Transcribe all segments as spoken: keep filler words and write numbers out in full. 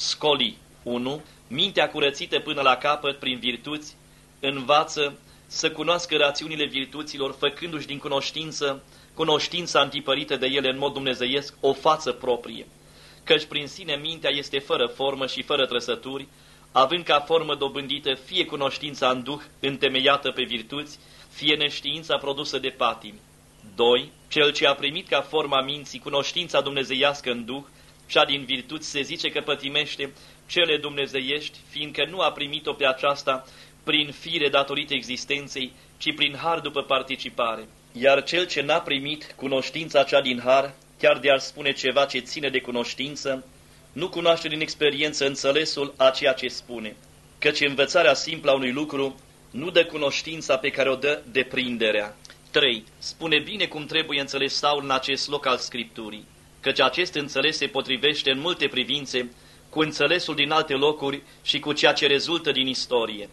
Scoli unu. Mintea curățită până la capăt prin virtuți învață să cunoască rațiunile virtuților, făcându-și din cunoștință, cunoștința antipărită de ele în mod dumnezeiesc, o față proprie. Căci prin sine mintea este fără formă și fără trăsături, având ca formă dobândită fie cunoștința în duh întemeiată pe virtuți, fie neștiința produsă de patimi. doi. Cel ce a primit ca forma minții cunoștința dumnezeiască în duh, cea din virtuți, se zice că pătimește cele dumnezeiești, fiindcă nu a primit-o pe aceasta prin fire datorită existenței, ci prin har după participare. Iar cel ce n-a primit cunoștința cea din har, chiar de ar spune ceva ce ține de cunoștință, nu cunoaște din experiență înțelesul a ceea ce spune, căci învățarea simplă a unui lucru nu dă cunoștința pe care o dă deprinderea. trei. Spune bine cum trebuie înțeles Saul în acest loc al Scripturii, căci acest înțeles se potrivește în multe privințe cu înțelesul din alte locuri și cu ceea ce rezultă din istorie.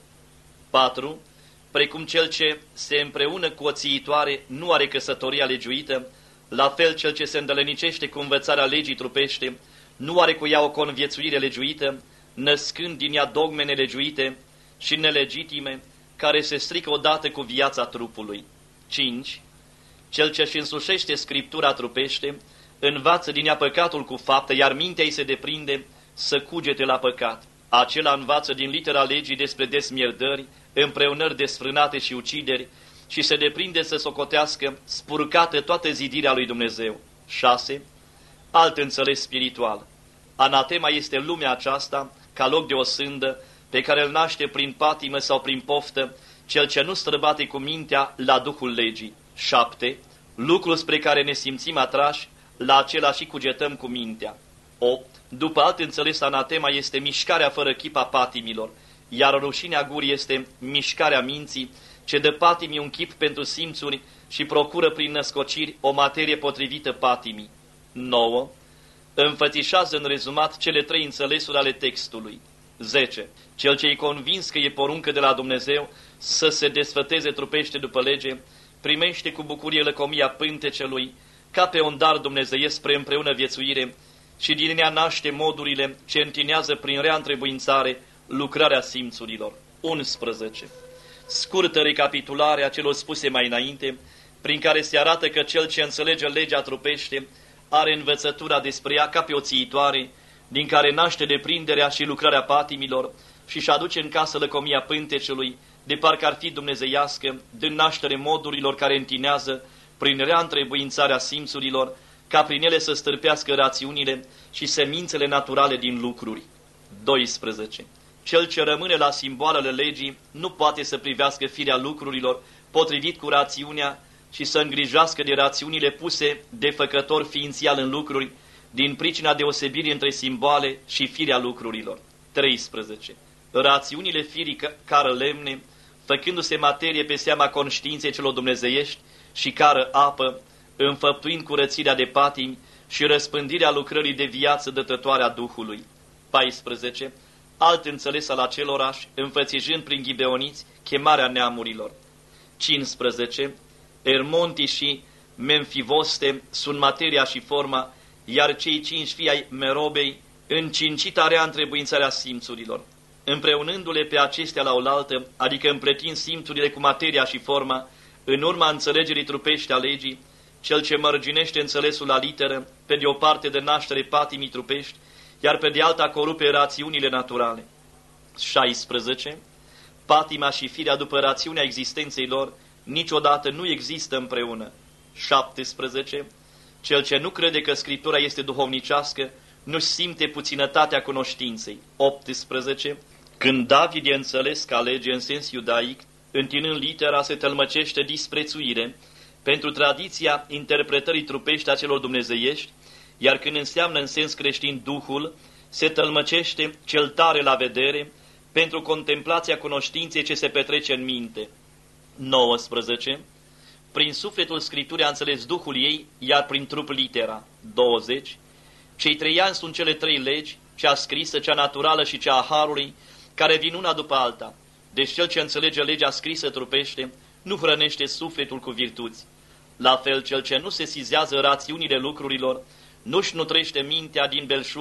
patru. Precum cel ce se împreună cu o țiitoare nu are căsătoria legiuită, la fel cel ce se îndălănicește cu învățarea legii trupește nu are cu ea o conviețuire legiuită, născând din ea dogme nelegiuite și nelegitime, care se strică odată cu viața trupului. cinci. Cel ce își însușește Scriptura trupește, învață din ea păcatul cu faptă, iar mintea îi se deprinde să cugete la păcat. Acela învață din litera legii despre desmierdări, împreunări desfrânate și ucideri și se deprinde să socotească spurcată toată zidirea lui Dumnezeu. șase. Alt înțeles spiritual. Anatema este lumea aceasta ca loc de osândă pe care îl naște prin patimă sau prin poftă cel ce nu străbate cu mintea la duhul legii. șapte. Lucrul spre care ne simțim atrași, la acela și cugetăm cu mintea. opt. După alt înțeles, anatema este mișcarea fără chip a patimilor, iar rușinea gurii este mișcarea minții, ce dă patimii un chip pentru simțuri și procură prin născociri o materie potrivită patimii. nouă. Înfățișează în rezumat cele trei înțelesuri ale textului. zece. Cel ce-i convins că e poruncă de la Dumnezeu să se desfăteze trupește după lege, primește cu bucurie lăcomia pântecelui, ca pe un dar dumnezeiesc spre împreună viețuire, și din ea naște modurile ce întinează prin rea întrebuințare lucrarea simțurilor. unsprezece. Scurtă recapitulare a celor spuse mai înainte, prin care se arată că cel ce înțelege legea trupește are învățătura despre ea ca pe o țiitoare, din care naște deprinderea și lucrarea patimilor și-și aduce în casă lăcomia pântecelui, de parcă ar fi dumnezeiască, din naștere modurilor care întinează prin rea întrebuințarea simțurilor, ca prin ele să stârpească rațiunile și semințele naturale din lucruri. doisprezece. Cel ce rămâne la simboalele legii nu poate să privească firea lucrurilor potrivit cu rațiunea și să îngrijească de rațiunile puse de făcător ființial în lucruri, din pricina deosebirii între simboale și firea lucrurilor. treisprezece. Rațiunile firii cară lemne, făcându-se materie pe seama conștiinței celor dumnezeiești, și cară apă, înfăptuind curățirea de patimi și răspândirea lucrării de viață dătătoare a Duhului. paisprezece. Alt înțeles al acelorași, înfățișând prin ghibeoniți chemarea neamurilor. cincisprezece. Ermonti și Memfivoste sunt materia și forma, iar cei cinci fii ai Merobei încincita rea întrebuințarea simțurilor. Împreunându-le pe acestea la oaltă, adică împletind simțurile cu materia și forma, în urma înțelegerii trupești a legii, cel ce mărginește înțelesul la literă, pe de o parte de naștere patimii trupești, iar pe de alta corupe rațiunile naturale. șaisprezece. Patima și firea după rațiunea existenței lor niciodată nu există împreună. șaptesprezece. Cel ce nu crede că Scriptura este duhovnicească nu simte puținătatea cunoștinței. optsprezece. Când David e înțeles ca lege în sens iudaic, întinând litera se tălmăcește disprețuire pentru tradiția interpretării trupești a celor dumnezeiești, iar când înseamnă în sens creștin Duhul, se tălmăcește cel tare la vedere pentru contemplația cunoștinței ce se petrece în minte. nouăsprezece. Prin sufletul Scripturii a înțeles Duhul ei, iar prin trup litera. douăzeci. Cei trei ani sunt cele trei legi, cea scrisă, cea naturală și cea a harului, care vin una după alta. Deci cel ce înțelege legea scrisă trupește, nu hrănește sufletul cu virtuți. La fel, cel ce nu se sizează rațiunile lucrurilor, nu-și nutrește mintea din belșug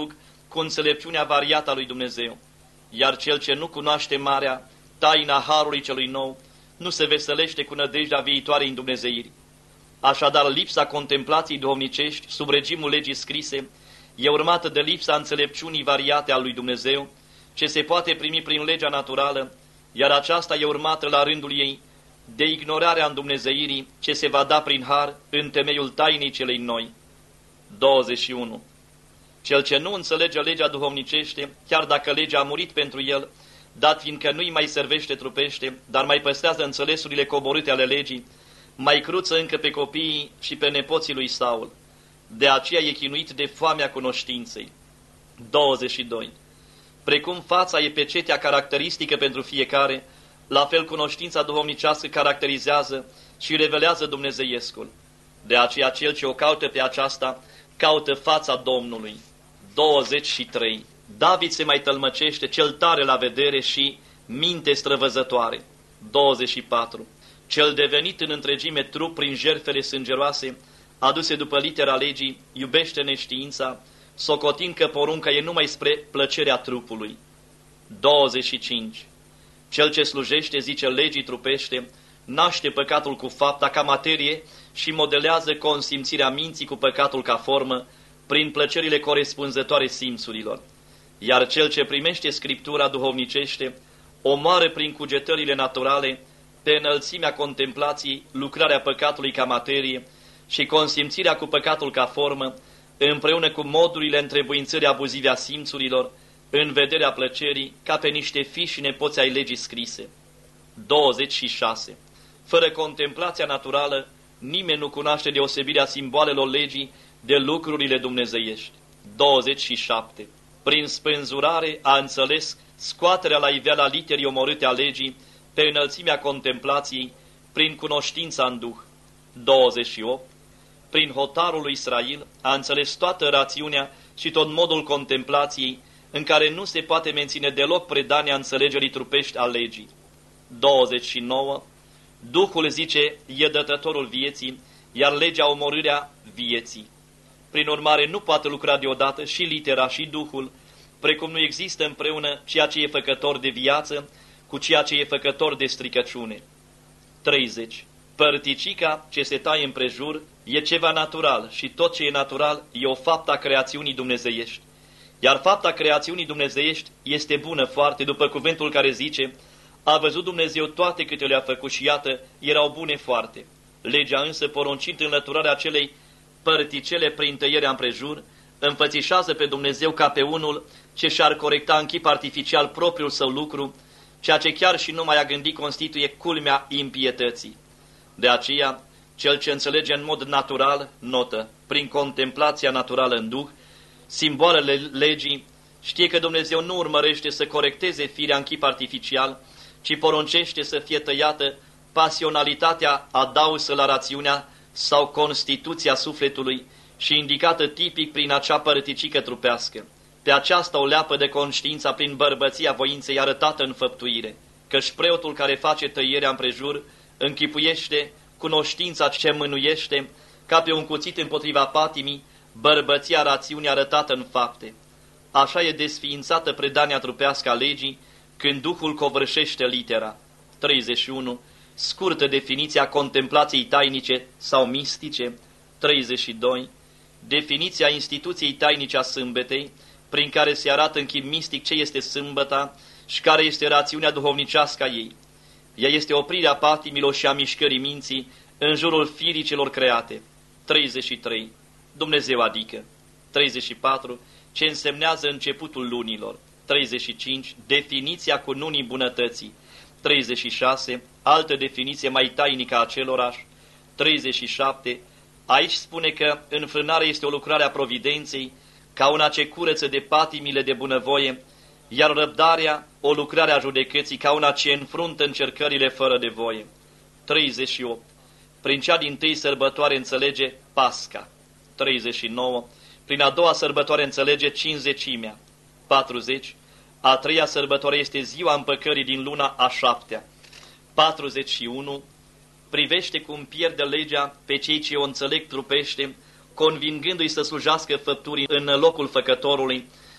cu înțelepciunea variată a lui Dumnezeu, iar cel ce nu cunoaște marea, taina harului celui nou, nu se veselește cu nădejdea viitoarei îndumnezeiri. Așadar, lipsa contemplației duhovnicești sub regimul legii scrise e urmată de lipsa înțelepciunii variate a lui Dumnezeu, ce se poate primi prin legea naturală, iar aceasta e urmată la rândul ei de ignorarea îndumnezeirii ce se va da prin har în temeiul tainei celei noi. douăzeci și unu. Cel ce nu înțelege legea duhovnicește, chiar dacă legea a murit pentru el, dat fiindcă nu-i mai servește trupește, dar mai păstrează înțelesurile coborâte ale legii, mai cruță încă pe copiii și pe nepoții lui Saul. De aceea e chinuit de foamea cunoștinței. douăzeci și doi. Precum fața e pecetea caracteristică pentru fiecare, la fel cunoștința duhovnicească caracterizează și revelează dumnezeiescul. De aceea cel ce o caută pe aceasta, caută fața Domnului. douăzeci și trei. David se mai tălmăcește, cel tare la vedere și minte străvăzătoare. douăzeci și patru. Cel devenit în întregime trup prin jertfele sângeroase, aduse după litera legii, iubește neștiința, socotind că porunca e numai spre plăcerea trupului. douăzeci și cinci. Cel ce slujește, zice, legii trupește, naște păcatul cu fapta ca materie și modelează consimțirea minții cu păcatul ca formă, prin plăcerile corespunzătoare simțurilor. Iar cel ce primește Scriptura duhovnicește, omoară prin cugetările naturale, pe înălțimea contemplației, lucrarea păcatului ca materie și consimțirea cu păcatul ca formă, împreună cu modurile întrebuințării abuzive a simțurilor, în vederea plăcerii, ca pe niște fiși și nepoți ai legii scrise. douăzeci și șase. Fără contemplația naturală, nimeni nu cunoaște deosebirea simboalelor legii de lucrurile dumnezeiești. douăzeci și șapte. Prin spânzurare a înțeles scoaterea la iveala literii omorâte a legii, pe înălțimea contemplației, prin cunoștința în duh. douăzeci și opt. Prin hotarul lui Israel a înțeles toată rațiunea și tot modul contemplației, în care nu se poate menține deloc predania înțelegerii trupești a legii. douăzeci și nouă. Duhul, zice, e dătătorul vieții, iar legea omorârea vieții. Prin urmare, nu poate lucra deodată și litera și Duhul, precum nu există împreună ceea ce e făcător de viață cu ceea ce e făcător de stricăciune. treizeci. Părticica ce se taie împrejur e ceva natural și tot ce e natural e o faptă a creațiunii dumnezeiești. Iar fapta creațiunii dumnezeiești este bună foarte, după cuvântul care zice: a văzut Dumnezeu toate câte le-a făcut și iată, erau bune foarte. Legea însă, poruncind înlăturarea acelei părticele prin tăierea împrejur, înfățișează pe Dumnezeu ca pe unul ce și-ar corecta în chip artificial propriul său lucru, ceea ce chiar și nu mai a gândit constituie culmea impietății. De aceea, cel ce înțelege în mod natural, notă, prin contemplația naturală în duh, simboalele legii, știe că Dumnezeu nu urmărește să corecteze firea în chip artificial, ci poruncește să fie tăiată pasionalitatea adausă la rațiunea sau constituția sufletului și indicată tipic prin acea părticică trupească. Pe aceasta o leapă de conștiința prin bărbăția voinței arătată în făptuire, căci preotul care face tăierea împrejur închipuiește cunoștința ce mânuiește ca pe un cuțit împotriva patimii, bărbăția rațiunii arătată în fapte. Așa e desființată predania trupească a legii când Duhul covârșește litera. treizeci și unu. Scurtă definiția contemplației tainice sau mistice. treizeci și doi. Definiția instituției tainice a sâmbetei, prin care se arată în chip mistic ce este sâmbăta și care este rațiunea duhovnicească a ei. Ea este oprirea patimilor și a mișcării minții în jurul firii celor create. treizeci și trei. Dumnezeu adică. treizeci și patru. Ce însemnează începutul lunilor. treizeci și cinci. Definiția cununii bunătății. treizeci și șase. Altă definiție mai tainică a acelorași. treizeci și șapte. Aici spune că înfrânarea este o lucrare a providenței, ca una ce curăță de patimile de bunăvoie, iar răbdarea o lucrare a judecății, ca una ce înfruntă încercările fără de voie. treizeci și opt. Prin cea dintâi sărbătoare înțelege Pasca. treizeci și nouă. Prin a doua sărbătoare înțelege cincizecimea. patruzeci. A treia sărbătoare este ziua împăcării din luna a șaptea. patruzeci și unu. Privește cum pierde legea pe cei ce o înțeleg trupește, convingându-i să slujească făpturii în locul făcătorului,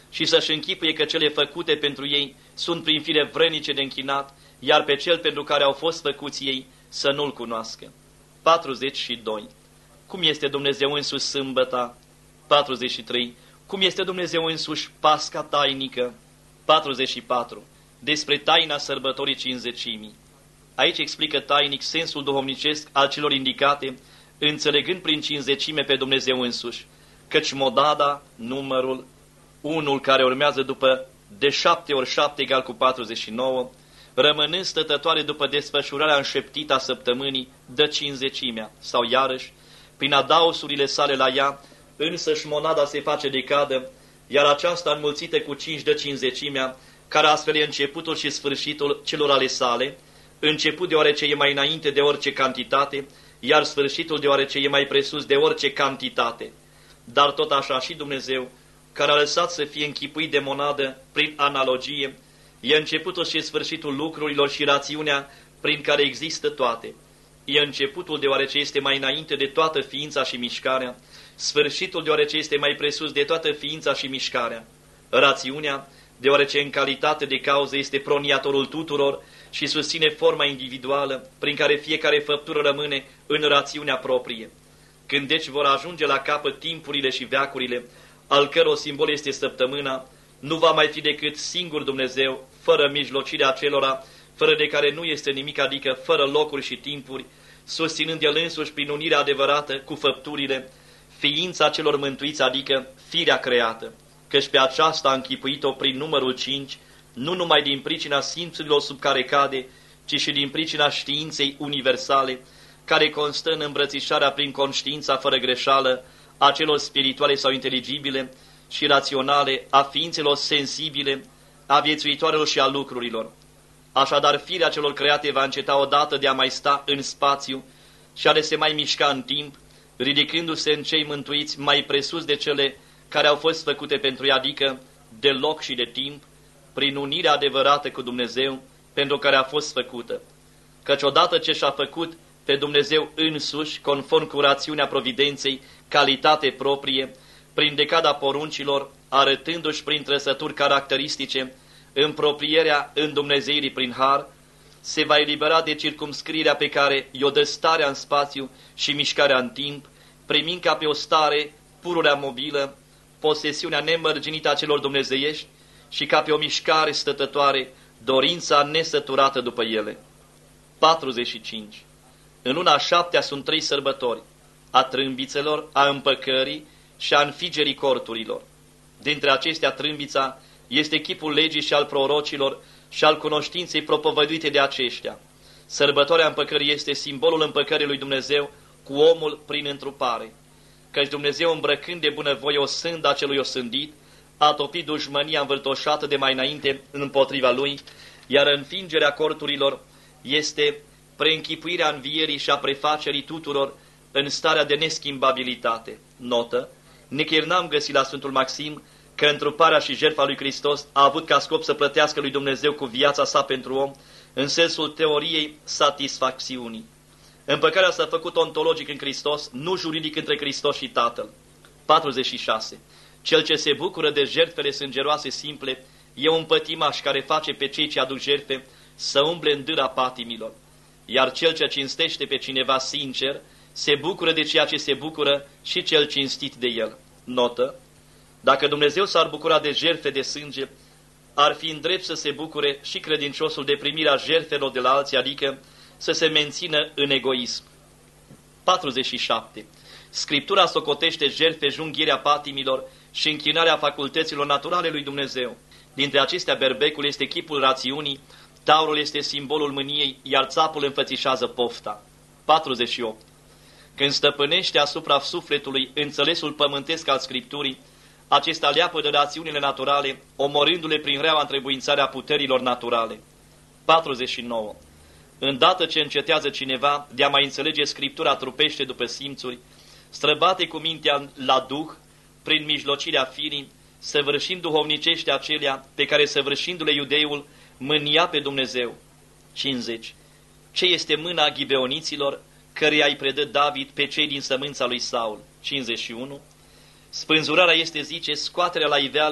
și să-și închipuie că cele făcute pentru ei sunt prin fire vrenice de închinat, iar pe cel pentru care au fost făcuți ei să nu-L cunoască. patruzeci și doi. Cum este Dumnezeu însuși sâmbăta? patruzeci și trei. Cum este Dumnezeu însuși Pasca tainică? patruzeci și patru. Despre taina sărbătorii cincizecimii. Aici explică tainic sensul duhovnicesc al celor indicate, înțelegând prin cincizecime pe Dumnezeu însuși, căci modada, numărul, unul care urmează după de șapte ori șapte egal cu patruzeci și nouă, rămânând stătătoare după desfășurarea înșeptită a săptămânii, dă cincizecimea, sau iarăși, prin adausurile sale la ea, însăși monada se face decadă, iar aceasta înmulțită cu cinci dă cincizecimea, care astfel e începutul și sfârșitul celor ale sale, început deoarece e mai înainte de orice cantitate, iar sfârșitul deoarece e mai presus de orice cantitate. Dar tot așa și Dumnezeu, care a lăsat să fie închipuit de monadă prin analogie, e începutul și sfârșitul lucrurilor și rațiunea prin care există toate. E începutul deoarece este mai înainte de toată ființa și mișcarea, sfârșitul deoarece este mai presus de toată ființa și mișcarea, rațiunea deoarece în calitate de cauză este proniatorul tuturor și susține forma individuală prin care fiecare făptură rămâne în rațiunea proprie. Când deci vor ajunge la capăt timpurile și veacurile, al căror simbol este săptămâna, nu va mai fi decât singur Dumnezeu, fără mijlocirea acelora, fără de care nu este nimic, adică fără locuri și timpuri, susținând El însuși prin unirea adevărată cu făpturile, ființa celor mântuiți, adică firea creată, căci pe aceasta a închipuit-o prin numărul cinci, nu numai din pricina simțurilor sub care cade, ci și din pricina științei universale, care constă în îmbrățișarea prin conștiința fără greșeală a celor spirituale sau inteligibile și raționale, a ființelor sensibile, a viețuitoarelor și a lucrurilor. Așadar, firea celor create va înceta odată de a mai sta în spațiu și a de se mai mișca în timp, ridicându-se în cei mântuiți mai presus de cele care au fost făcute pentru ea, adică de loc și de timp, prin unirea adevărată cu Dumnezeu, pentru care a fost făcută. Căci odată ce și-a făcut pe Dumnezeu însuși, conform cu rațiunea providenței, calitate proprie, prin decada poruncilor, arătându-și prin trăsături caracteristice, împroprierea îndumnezeirii prin har, se va elibera de circumscrierea pe care i-o dă starea în spațiu și mișcarea în timp, primind ca pe o stare pururea mobilă, posesiunea nemărginită a celor dumnezeiești și ca pe o mișcare stătătoare, dorința nesăturată după ele. patruzeci și cinci. În luna a șaptea sunt trei sărbători, a trâmbițelor, a împăcării și a înfigerii corturilor. Dintre acestea, trâmbița este chipul legii și al prorocilor și al cunoștinței propovăduite de aceștia. Sărbătoarea împăcării este simbolul împăcării lui Dumnezeu cu omul prin întrupare, căci Dumnezeu, îmbrăcând de bunăvoie o sândă a celui osândit, a topit dușmânia învârtoșată de mai înainte împotriva lui, iar înfingerea corturilor este preînchipuirea învierii și a prefacerii tuturor în starea de neschimbabilitate. Notă: nicăieri n-am găsit la Sfântul Maxim că întruparea și jertfa lui Hristos a avut ca scop să plătească lui Dumnezeu cu viața sa pentru om, în sensul teoriei satisfacțiunii. Împăcarea s-a făcut ontologic în Hristos, nu juridic între Hristos și Tatăl. patruzeci și șase. Cel ce se bucură de jertfele sângeroase simple e un pătimaș care face pe cei ce aduc jertfe să umble în dâra patimilor. Iar cel ce cinstește pe cineva sincer se bucură de ceea ce se bucură și cel cinstit de el. Notă: dacă Dumnezeu s-ar bucura de jertfe de sânge, ar fi îndrept să se bucure și credinciosul de primirea jertfelor de la alții, adică să se mențină în egoism. patruzeci și șapte. Scriptura socotește jertfe junghierea patimilor și închinarea facultăților naturale lui Dumnezeu. Dintre acestea, berbecul este chipul rațiunii, taurul este simbolul mâniei, iar țapul înfățișează pofta. patruzeci și opt. Când stăpânește asupra sufletului înțelesul pământesc al Scripturii, acesta leapă de rațiunile naturale, omorându-le prin reaua întrebuințarea puterilor naturale. patruzeci și nouă. Îndată ce încetează cineva de a mai înțelege Scriptura trupește după simțuri, străbate cu mintea la Duh, prin mijlocirea firii, săvârșind duhovnicește acelea pe care, săvârșindu-le iudeul, mânia pe Dumnezeu. cincizeci. Ce este mâna ghibeoniților, căreia îi predă David pe cei din sămânța lui Saul? cincizeci și unu. Spânzurarea este, zice, scoaterea la iveală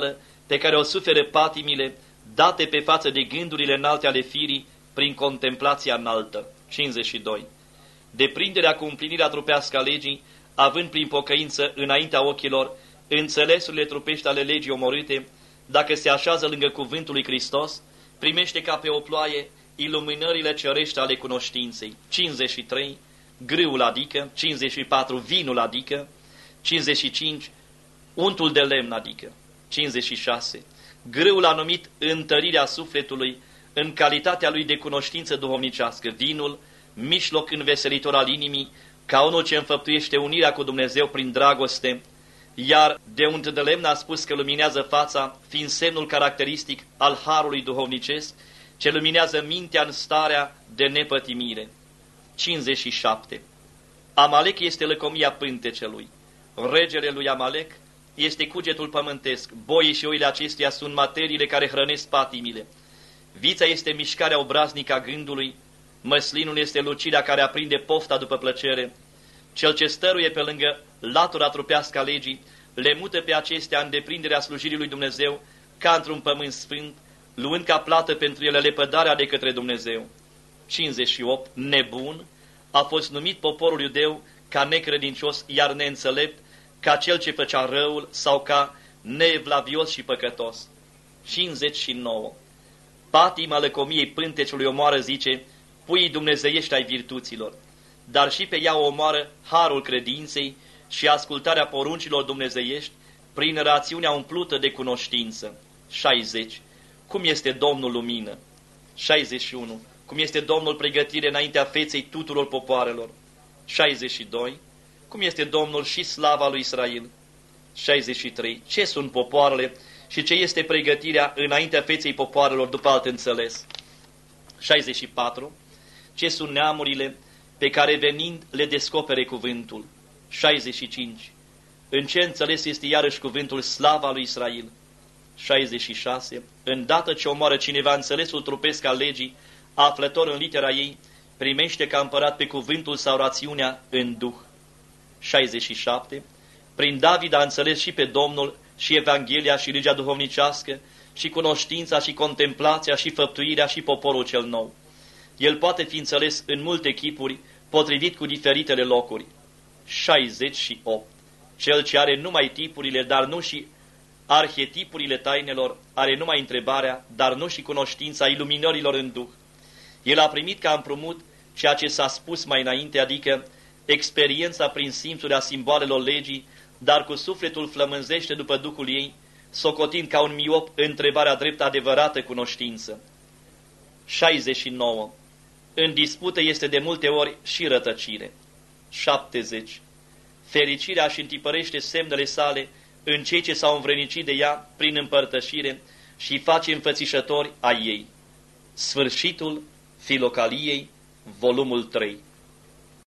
pe care o suferă patimile, date pe față de gândurile înalte ale firii, prin contemplația înaltă. cincizeci și doi. Deprinderea cu împlinirea trupească a legii, având prin pocăință înaintea ochilor înțelesurile trupești ale legii omorâte, dacă se așează lângă cuvântul lui Hristos, primește ca pe o ploaie iluminările cerești ale cunoștinței. cincizeci și trei. Grâul adică, cincizeci și patru. Vinul adică, cincizeci și cinci. Untul de lemn adică, cincizeci și șase. Grâul a numit întărirea sufletului în calitatea lui de cunoștință duhovnicească, vinul, mijloc înveselitor al inimii, ca unul ce înfăptuiește unirea cu Dumnezeu prin dragoste, iar de unt de lemn a spus că luminează fața, fiind semnul caracteristic al harului duhovnicesc, ce luminează mintea în starea de nepătimire. cincizeci și șapte. Amalek este lăcomia pântecelui. Regele lui Amalek este cugetul pământesc. Boii și oile acestuia sunt materiile care hrănesc patimile. Vița este mișcarea obraznică a gândului, măslinul este lucirea care aprinde pofta după plăcere. Cel ce stăruie pe lângă latura trupească a legii, le mută pe acestea în deprinderea slujirii lui Dumnezeu, ca într-un pământ sfânt, luând ca plată pentru ele lepădarea de către Dumnezeu. cincizeci și opt. Nebun a fost numit poporul iudeu ca necredincios, iar neînțelept, ca cel ce făcea răul sau ca neevlavios și păcătos. cincizeci și nouă. Patima lăcomiei pânteciului omoară, zice, puii dumnezeiești ai virtuților, dar și pe ea o omoară harul credinței și ascultarea poruncilor dumnezeiești prin rațiunea umplută de cunoștință. șaizeci. Cum este Domnul lumină? șaizeci și unu. Cum este Domnul pregătire înaintea feței tuturor popoarelor? șaizeci și doi. Cum este Domnul și slava lui Israel? șaizeci și trei. Ce sunt popoarele și ce este pregătirea înaintea feței popoarelor după alt înțeles? șaizeci și patru. Ce sunt neamurile pe care venind le descopere cuvântul? șaizeci și cinci. În ce înțeles este iarăși cuvântul slava lui Israel? șaizeci și șase. Îndată ce omoară cineva înțelesul trupesc al legii, aflător în litera ei, primește ca împărat pe cuvântul sau rațiunea în duh. șaizeci și șapte. Prin David a înțeles și pe Domnul, și Evanghelia, și legea duhovnicească, și cunoștința, și contemplația, și făptuirea, și poporul cel nou. El poate fi înțeles în multe chipuri, potrivit cu diferitele locuri. șaizeci și opt. Cel ce are numai tipurile, dar nu și arhetipurile tainelor, are numai întrebarea, dar nu și cunoștința iluminărilor în duh. El a primit ca împrumut ceea ce s-a spus mai înainte, adică experiența prin simțuri a simboalelor legii, dar cu sufletul flămânzește după Duhul ei, socotind ca un miop întrebarea drept adevărată cunoștință. șaizeci și nouă. În dispută este de multe ori și rătăcire. șaptezeci. Fericirea își întipărește semnele sale în cei ce s-au învrednicit de ea prin împărtășire și face înfățișători a ei. Sfârșitul Filocaliei, volumul trei.